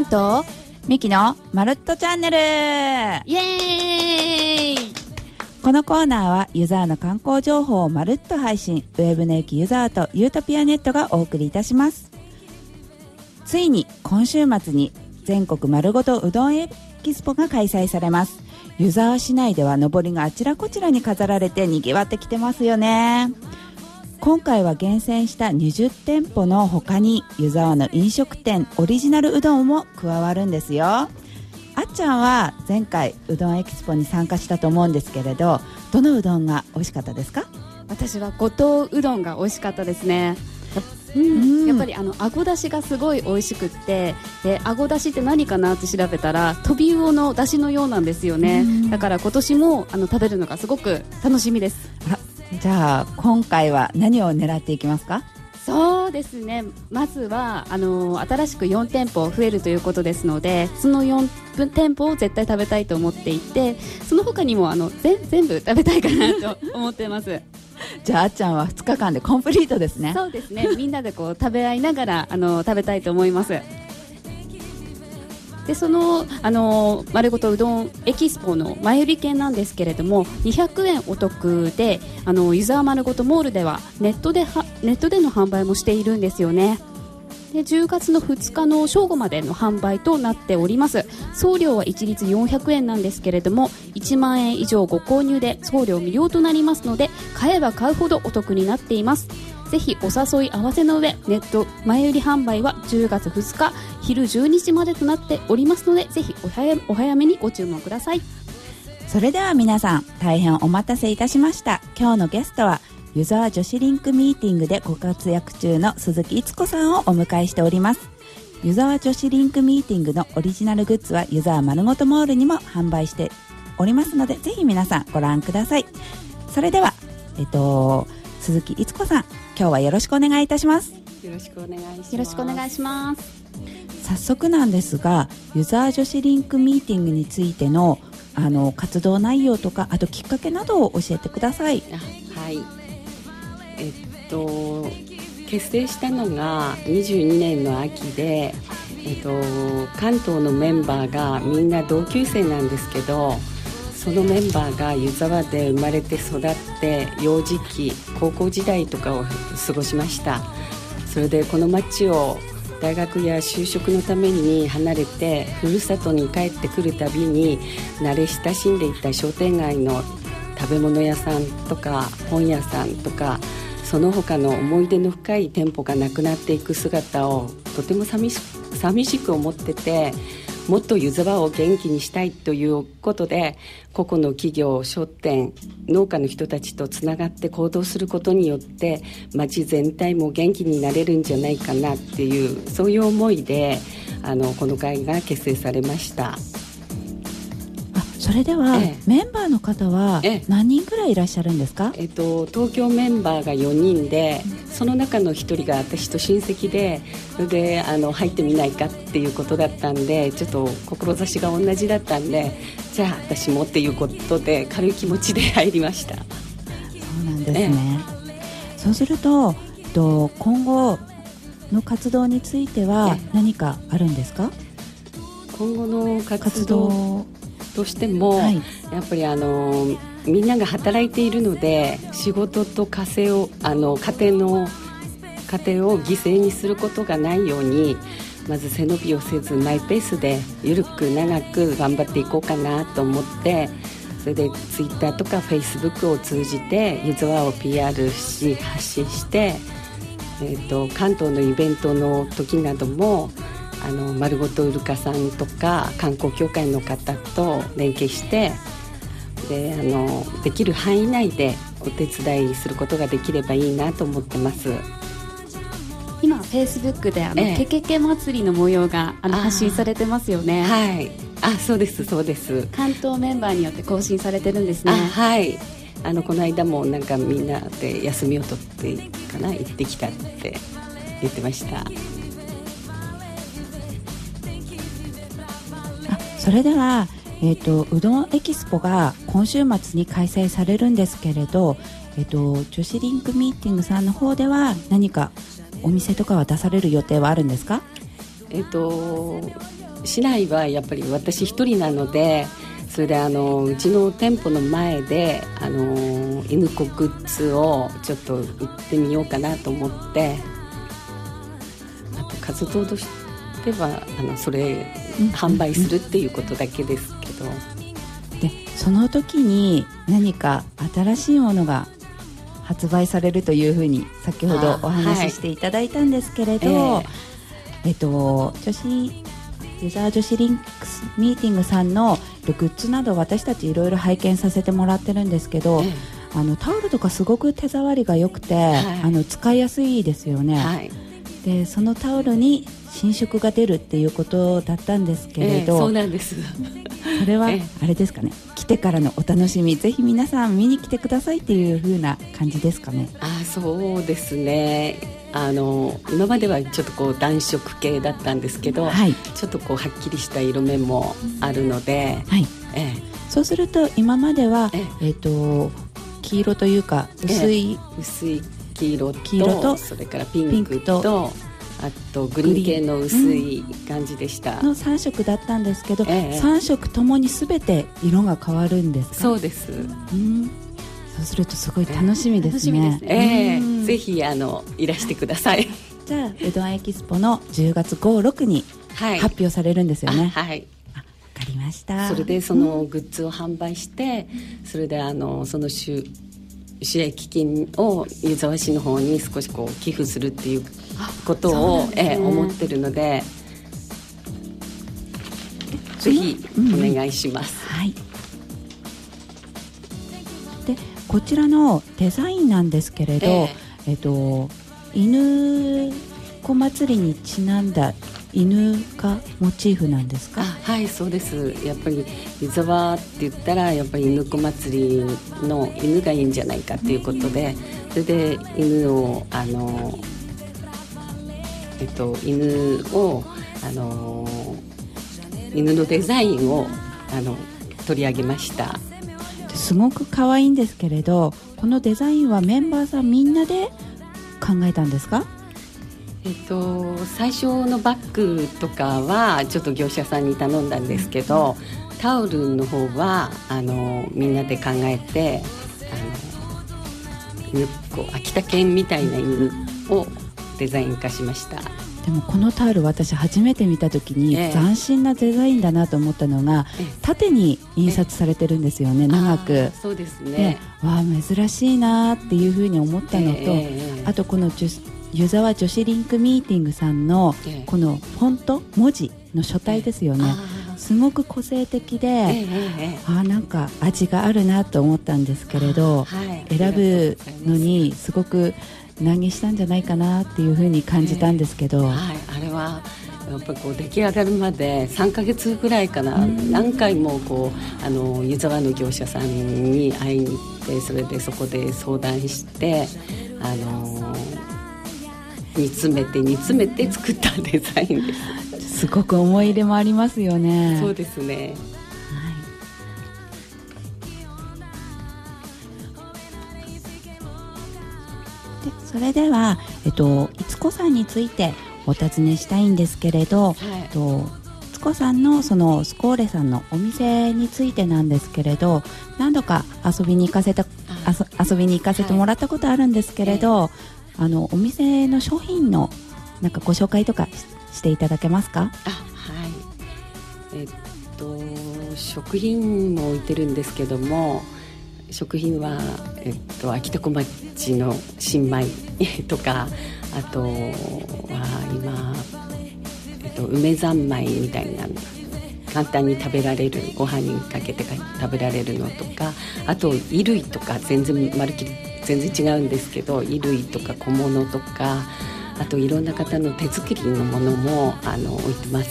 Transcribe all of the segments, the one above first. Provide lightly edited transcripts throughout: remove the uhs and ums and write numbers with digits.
とミキのまるっとチャンネル。 イエーイ。 このコーナーはユザーの観光情報をまるっと配信、ウェブの駅ユザーとユートピアネットがお送りいたします。ついに今週末に全国まるごとうどんエキスポが開催されます。湯沢市内ではのぼりがあちらこちらに飾られてにぎわってきてますよね。今回は厳選した20店舗の他に湯沢の飲食店オリジナルうどんも加わるんですよ。あっちゃんは前回うどんエキスポに参加したと思うんですけれど、どのうどんが美味しかったですか？ 私は五島うどんが美味しかったですね。やっぱりあごだしがすごい美味しくって、であごだしって何かなって調べたらトビウオのだしのようなんですよね。だから今年も食べるのがすごく楽しみです。 じゃあ今回は何を狙っていきますか？ そうですね、まずは新しく4店舗増えるということですので、その4店舗を絶対食べたいと思っていて、その他にも全部食べたいかなと思ってますじゃああっちゃんは2日間でコンプリートですね。 そうですね、みんなでこう食べ合いながら食べたいと思います。でその丸ごとうどんエキスポの前売り券なんですけれども、200円お得で湯沢丸ごとモールではネットでの販売もしているんですよね。で10月の2日の正午までの販売となっております。送料は一律400円なんですけれども、1万円以上ご購入で送料無料となりますので、買えば買うほどお得になっています。ぜひお誘い合わせの上、ネット前売り販売は10月2日昼12時までとなっておりますので、ぜひお早めにご注文ください。 それでは皆さん、大変お待たせいたしました。今日のゲストは湯沢女子リンクミーティングでご活躍中の鈴木逸子さんをお迎えしております。湯沢女子リンクミーティングのオリジナルグッズは湯沢丸ごとモールにも販売しておりますので、ぜひ皆さんご覧ください。それでは鈴木逸子さん、今日はよろしくお願いいたします。 よろしくお願いします。よろしくお願いします。 早速なんですが、湯沢女子リンクミーティングについての活動内容とか、あときっかけなどを教えてください。 はい、結成したのが22年の秋で、関東のメンバーがみんな同級生なんですけど、そのメンバーが湯沢で生まれて育って、幼児期高校時代とかを過ごしました。それでこの町を大学や就職のために離れてふるさとに帰ってくるたびに、慣れ親しんでいた商店街の食べ物屋さんとか本屋さんとか、その他の思い出の深い店舗がなくなっていく姿をとても寂しく思ってて、もっと湯沢を元気にしたいということで、個々の企業、商店、農家の人たちとつながって行動することによって、町全体も元気になれるんじゃないかなっていう、そういう思いでこの会が結成されました。 それでは、メンバーの方は何人ぐらいいらっしゃるんですか？ 東京メンバーが4人で、その中の1人が私と親戚で、それで入ってみないかっていうことだったんで、ちょっと志が同じだったんで、じゃあ私もっていうことで軽い気持ちで入りました。 そうなんですね。そうすると今後の活動については何かあるんですか？ 今後の活動としても、やっぱりみんなが働いているので、仕事と家庭を犠牲にすることがないように、まず背伸びをせずマイペースで緩く長く頑張っていこうかなと思って、それでツイッターとかフェイスブックを通じて湯沢を PR し発信して、関東のイベントの時なども丸ごとうるかさんとか観光協会の方と連携して、できる範囲内でお手伝いすることができればいいなと思ってます。 今フェイスブックでケケケ祭りの模様が発信されてますよね。 はい、そうですそうです。 関東メンバーによって更新されてるんですね。 はい、この間もなんかみんなで休みを取って行ってきたって言ってました。 それでは、うどんエキスポが今週末に開催されるんですけれど、女子リンクミーティングさんの方では何かお店とかは出される予定はあるんですか？ 市内はやっぱり私一人なので、それでうちの店舗の前で犬子グッズをちょっと売ってみようかなと思って、あと活動としてはそれ販売するっていうことだけですけど、 でその時に何か新しいものが発売されるというふうに先ほどお話ししていただいたんですけれど、ユーザー女子リンクスミーティングさんのグッズなど私たちいろいろ拝見させてもらってるんですけど、タオルとかすごく手触りが良くて、使いやすいですよね、でそのタオルに新色が出るっていうことだったんですけれど、 そうなんですそれはあれですかね、来てからのお楽しみ、ぜひ皆さん見に来てくださいっていう風な感じですかね。 そうですね、今まではちょっと暖色系だったんですけど、ちょっとはっきりした色目もあるので、 そうすると今までは、黄色というか薄い黄色とそれからピンクとあとグリーン系の薄い感じでした、 の3色だったんですけど、3色ともに全て色が変わるんですか？ そうです、 そうするとすごい楽しみですね。 ぜひいらしてください。 じゃあうどんエキスポの10月5、6に発表されるんですよね。 はい、 わかりました。 それでそのグッズを販売して、それでその収益金を湯沢市の方に少し寄付するっていうことを、思ってるので、ぜひお願いします。 でこちらのデザインなんですけれど、犬子祭りにちなんだ犬がモチーフなんですか？ はい、そうです。やっぱり湯沢って言ったらやっぱり犬子祭りの犬がいいんじゃないかっていうことで、それで犬を犬のデザインを取り上げました。 すごく可愛いんですけれど、このデザインはメンバーさんみんなで考えたんですか？ 最初のバッグとかはちょっと業者さんに頼んだんですけど、タオルの方はみんなで考えて、秋田犬みたいな犬をデザイン化しました。 でもこのタオル私初めて見た時に斬新なデザインだなと思ったのが、縦に印刷されてるんですよね、長く。 そうですね。 わあ珍しいなっていうふうに思ったのと、あとこの湯沢女子リンクミーティングさんのこのフォント文字の書体ですよね、すごく個性的で、なんか味があるなと思ったんですけれど、選ぶのにすごく難儀したんじゃないかなっていうふうに感じたんですけど、 あれはやっぱ出来上がるまで3ヶ月ぐらいかな、何回も湯沢の業者さんに会いに行って、それでそこで相談して煮詰めて作ったデザインです。 すごく思い入れもありますよね。 そうですね。 でそれでは、いつこさんについてお尋ねしたいんですけれど、いつこさんのそのスコーレさんのお店についてなんですけれど、何度か遊びに行かせてもらったことあるんですけれど、お店の商品のなんかご紹介とかしていただけますか？ 食品も置いてるんですけども、食品は、秋田小町の新米とか、あとは今、梅三昧みたいな簡単に食べられる、ご飯にかけて食べられるのとか、あと衣類とか全然違うんですけど、衣類とか小物とか、あといろんな方の手作りのものも置いてます。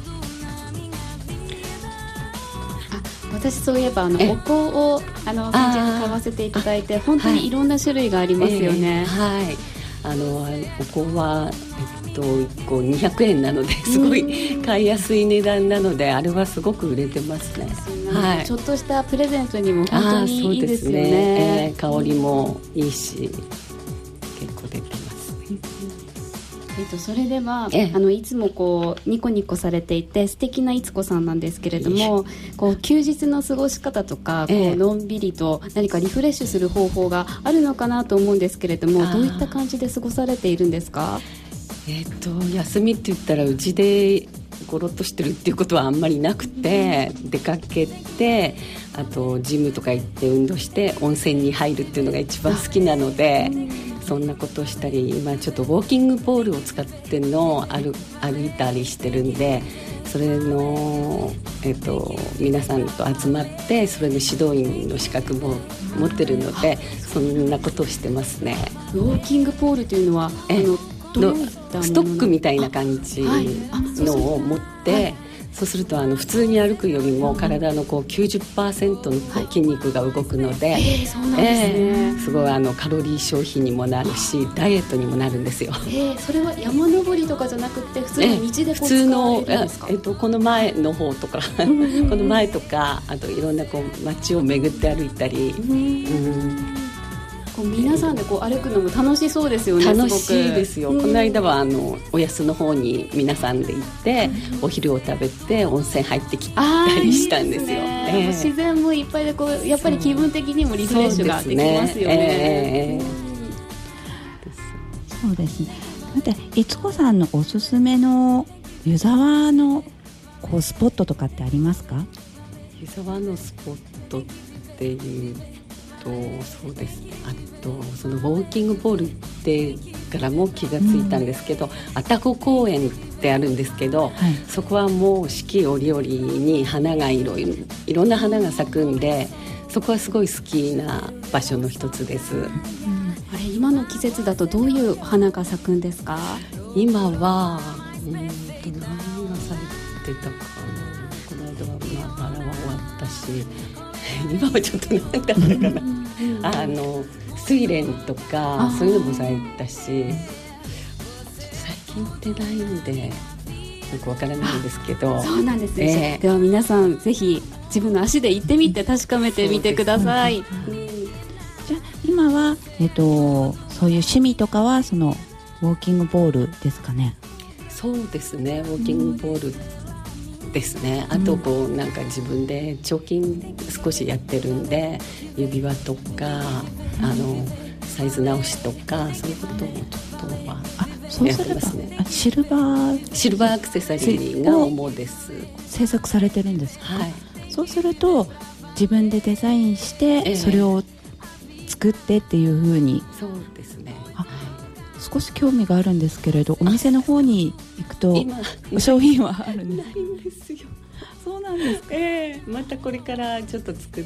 私そういえばお香を先日買わせていただいて、本当にいろんな種類がありますよね。 お香は、1個200円なのですごい買いやすい値段なので、あれはすごく売れてますね。 ちょっとしたプレゼントにも本当にいいですよね。 そうですね、香りもいいし結構出てますね。 それでは、いつもこうニコニコされていて素敵ないつこさんなんですけれども、こう休日の過ごし方とか、こうのんびりと何かリフレッシュする方法があるのかなと思うんですけれども、どういった感じで過ごされているんですか？ 休みって言ったらうちでゴロッとしてるっていうことはあんまりなくて、出かけて、あとジムとか行って運動して温泉に入るっていうのが一番好きなので、そんなことをしたり、今ちょっとウォーキングポールを使っての歩いたりしてるんで、それの、皆さんと集まってそれの指導員の資格も持ってるので、そんなことをしてますね。 ウォーキングポールというのはどういったもの？ ストックみたいな感じのを持って、そうすると普通に歩くよりも体のこう 90% の筋肉が動くので、 そうなんですね。 すごいカロリー消費にもなるし、ダイエットにもなるんですよ。 それは山登りとかじゃなくて普通に道でこう使えるんですか？ この前の方とかこの前とか、あといろんなこう街を巡って歩いたり、 皆さんでこう歩くのも楽しそうですよね。 楽しいですよ。この間はお安の方に皆さんで行って、お昼を食べて温泉入ってきたりしたんですよ。 自然もいっぱいでこうやっぱり気分的にもリフレッシュができますよね。 そうですね。だっていつこさんのおすすめの湯沢のこうスポットとかってありますか？ 湯沢のスポットっていうそうですね。あとそのウォーキングポールってからも気がついたんですけど、愛宕公園ってあるんですけど、そこはもう四季折々に花がいろんな花が咲くんで、そこはすごい好きな場所の一つです。 今の季節だとどういう花が咲くんですか？ 今は何が咲いてたかな。この間はバラは終わったし、今はちょっと何だったかな睡蓮とかそういうのも咲いたし、最近行ってないんでよくわからないんですけど。そうなんですね。 では皆さんぜひ自分の足で行ってみて確かめてみてください。 じゃあ今は、そういう趣味とかはそのウォーキングポールですかね？ そうですね、ウォーキングポールですね。あとこうなんか自分で彫金少しやってるんで、指輪とかサイズ直しとかそういうこともちょっとはやってますね。 シルバーアクセサリーが主です。 制作されてるんですか？そうすると自分でデザインして、それを作ってっていう風に。 そうですね。 少し興味があるんですけれど、お店の方に行くと商品はあるんですか？ ないんですよ。 そうなんですか？ またこれからちょっと作って、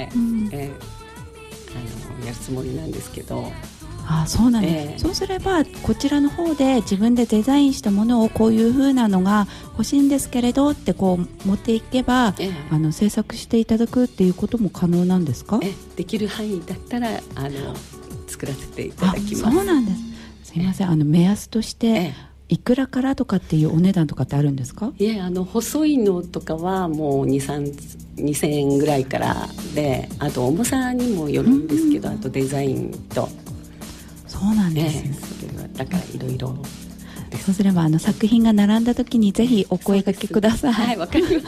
やるつもりなんですけど。 そうなんです。そうすればこちらの方で自分でデザインしたものをこういう風なのが欲しいんですけれどってこう持っていけば、制作していただくっていうことも可能なんですか？ できる範囲だったら作らせていただきます。 そうなんです。すみません、目安として、いくらからとかっていうお値段とかってあるんですか？ 細いのとかはもう2000円ぐらいからで、あと重さにもよるんですけど、あとデザインと。 そうなんですね。 それはだからいろいろ。 そうすれば作品が並んだ時にぜひお声掛けください。 はい、わかりました。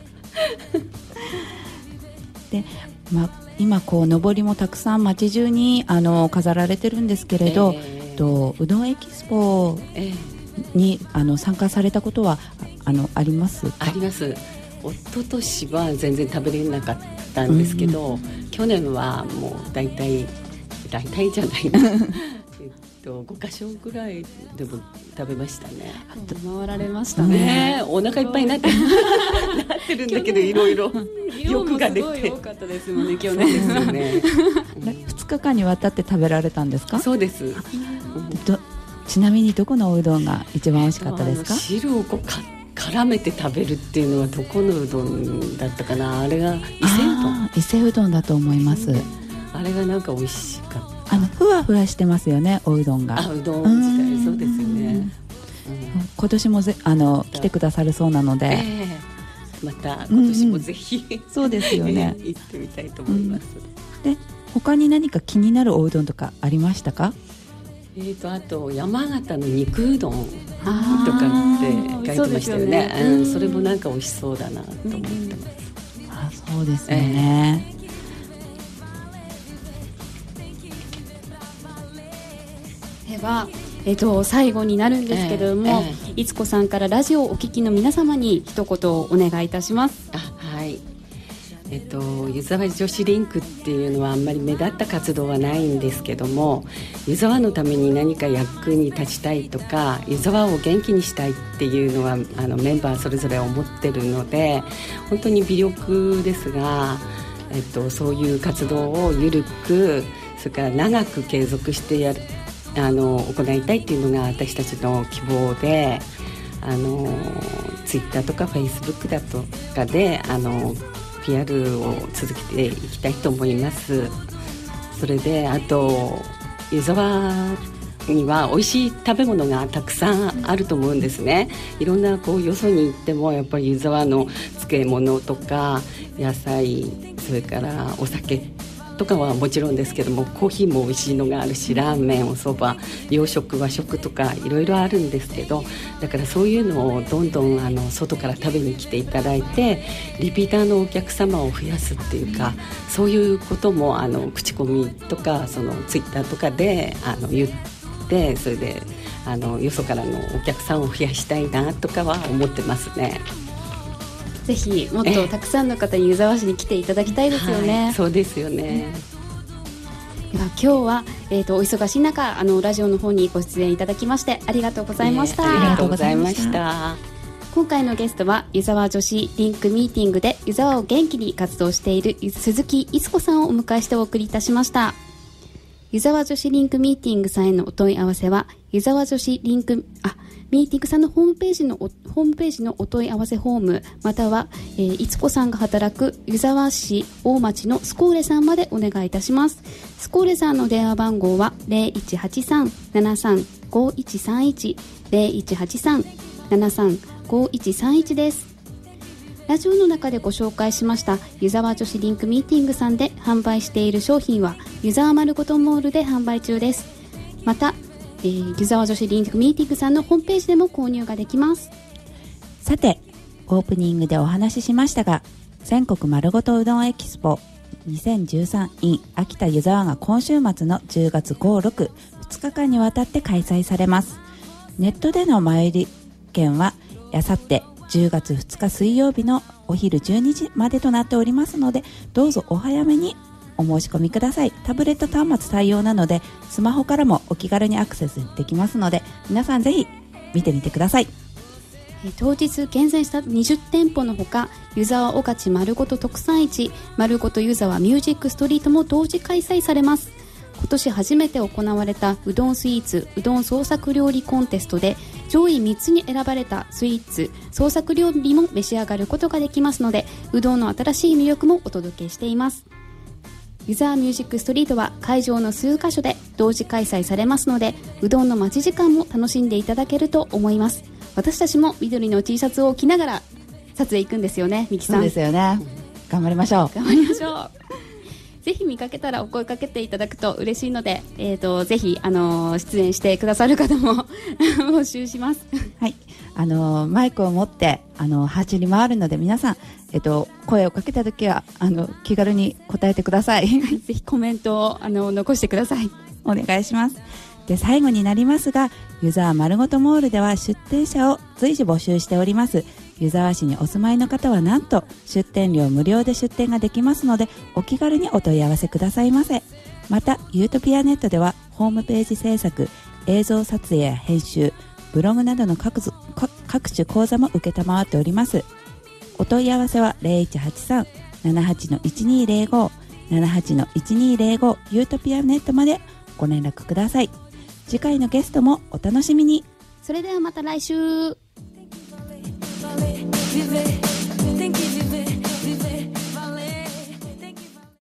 で、今こう上りもたくさん街中に飾られてるんですけれど、うどんエキスポに、参加されたことはありますか？ あります。一昨年は全然食べれなかったんですけど、去年はもう大体じゃないな5カ所ぐらいでも食べましたね。 回られましたね。 お腹いっぱいになってるんだけど、いろいろ欲が出て。 量もすごい多かったですもんね、今日ね。 2日間にわたって食べられたんですか？ そうです。 ちなみにどこのおうどんが一番美味しかったですか？ 汁を絡めて食べるっていうのはどこのうどんだったかな。あれが伊勢うどんだと思います。 あれがなんか美味しかった。 ふわふわしてますよね、おうどんが。 うどん自体そうですよね。 今年も来てくださるそうなので、 また今年もぜひ、 そうですよね。 行ってみたいと思います。 で、他に何か気になるおうどんとかありましたか？ あと山形の肉うどんとかって書いてましたよね。それもなんか美味しそうだなと思ってます。 そうですよね。 では、最後になるんですけれども、いつこさんからラジオをお聞きの皆様に一言お願いいたします。 はい。湯沢女子リンクっていうのはあんまり目立った活動はないんですけども、湯沢のために何か役に立ちたいとか湯沢を元気にしたいっていうのはメンバーそれぞれ思ってるので、本当に微力ですが、そういう活動を緩く、それから長く継続して行いたいっていうのが私たちの希望で、ツイッターとかフェイスブックだとかでPR を続けていきたいと思います。それであと湯沢には美味しい食べ物がたくさんあると思うんですね。いろんなよそに行ってもやっぱり湯沢の漬物とか野菜、それからお酒とかはもちろんですけども、コーヒーも美味しいのがあるし、ラーメン、お蕎麦、洋食、和食とかいろいろあるんですけど、だからそういうのをどんどん外から食べに来ていただいて、リピーターのお客様を増やすっていうか、そういうことも口コミとかツイッターとかで言って、それでよそからのお客さんを増やしたいなとかは思ってますね。 ぜひもっとたくさんの方に湯沢市に来ていただきたいですよね。 はい、そうですよね。 では今日は、お忙しい中ラジオの方にご出演いただきましてありがとうございました。 ありがとうございました。 今回のゲストは湯沢女子リンクミーティングで湯沢を元気に活動している鈴木いつこさんをお迎えしてお送りいたしました。湯沢女子リンクミーティングさんへのお問い合わせは湯沢女子リンクミーティングさんのホームページのお問い合わせフォーム、または、いつこさんが働く湯沢市大町のスコーレさんまでお願いいたします。スコーレさんの電話番号は 0183-735131 0183-735131 です。ラジオの中でご紹介しました湯沢女子リンクミーティングさんで販売している商品は湯沢丸ごとモールで販売中です。また湯沢女子リンクミーティングさんのホームページでも購入ができます。 さて、オープニングでお話ししましたが、全国丸ごとうどんエキスポ2013 in 秋田湯沢が今週末の10月5、6、2日間にわたって開催されます。ネットでの前売り券はあさって10月2日水曜日のお昼12時までとなっておりますので、どうぞお早めにお申し込みください。タブレット端末対応なのでスマホからもお気軽にアクセスできますので、皆さんぜひ見てみてください。 当日厳選した20店舗のほか、湯沢御徒丸ごと特産市、丸ごと湯沢ミュージックストリートも同時開催されます。今年初めて行われたうどんスイーツうどん創作料理コンテストで上位3つに選ばれたスイーツ創作料理も召し上がることができますので、うどんの新しい魅力もお届けしています。湯沢ミュージックストリートは会場の数カ所で同時開催されますので、うどんの待ち時間も楽しんでいただけると思います。私たちも緑の T シャツを着ながら撮影行くんですよね、ミキさん。 そうですよね。頑張りましょう。 頑張りましょう。ぜひ見かけたらお声かけていただくと嬉しいので、ぜひ出演してくださる方も募集します。 はい、マイクを持って走り回るので、皆さん、声をかけたときは気軽に答えてください。 ぜひコメントを残してください。 お願いします。で、最後になりますが、湯沢丸ごとモールでは出店者を随時募集しております。湯沢市にお住まいの方はなんと出店料無料で出店ができますので、お気軽にお問い合わせくださいませ。またユートピアネットではホームページ制作、映像撮影や編集、ブログなどの各種講座も承っております。お問い合わせは 0183-78-1205 78-1205 ユートピアネットまでご連絡ください。次回のゲストもお楽しみに。 それではまた来週。